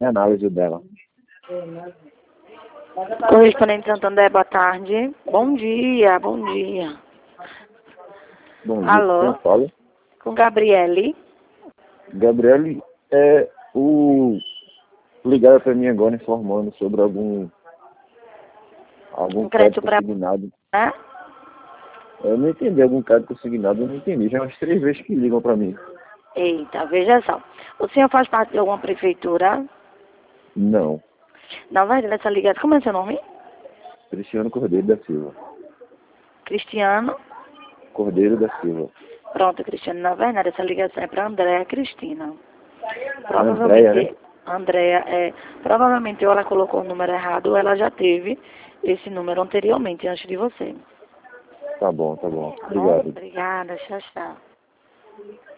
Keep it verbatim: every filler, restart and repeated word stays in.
a análise dela. Correspondente Santander, boa tarde. Bom dia, bom dia. Bom dia, Alô? quem fala? Com Gabriele. Gabriele, é o... Ligaram para mim agora informando sobre algum... Algum Um crédito crédito para... consignado. Né? Eu não entendi algum crédito consignado, eu não entendi. Já umas três vezes que ligam para mim. Eita, veja só. O senhor faz parte de alguma prefeitura? Não. Na verdade, essa ligação... Como é seu nome? Cristiano Cordeiro da Silva. Cristiano? Cordeiro da Silva. Pronto, Cristiano. Na verdade, essa ligação é para Andréa Cristina. Andréia, Provavelmente, né? Andréa, é, provavelmente ou ela colocou o número errado ou ela já teve esse número anteriormente, antes de você. Tá bom, tá bom. Tá bom? Obrigado. Obrigada, tchau, tchau.